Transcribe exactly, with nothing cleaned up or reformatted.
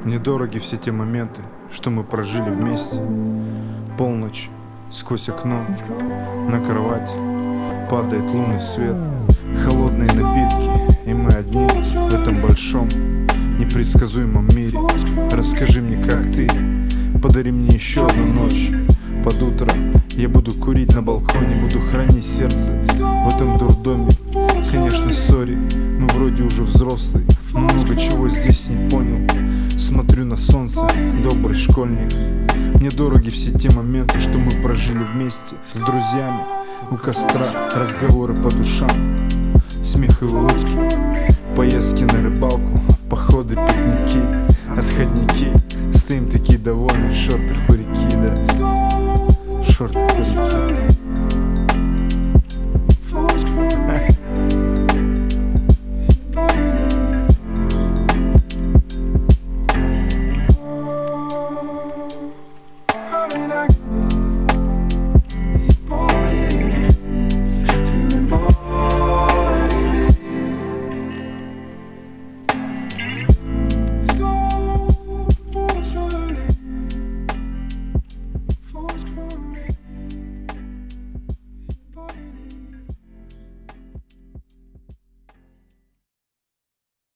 Мне дороги все те моменты, что мы прожили вместе. Полночь, сквозь окно, на кровать падает лунный свет. Холодные напитки, и мы одни в этом большом, непредсказуемом мире. Расскажи мне, как ты, подари мне еще одну ночь. Под утро я буду курить на балконе, буду хранить сердце в этом дурдоме. Конечно, сори, мы вроде уже взрослые, но много чего здесь не понял. Смотрю на солнце, добрый школьник. Мне дороги все те моменты, что мы прожили вместе с друзьями. У костра разговоры по душам, смех и улыбки, поездки на рыбалку, походы, пикники, отходники. Стоим такие довольны в шортах у реки, да, в шортах у реки. I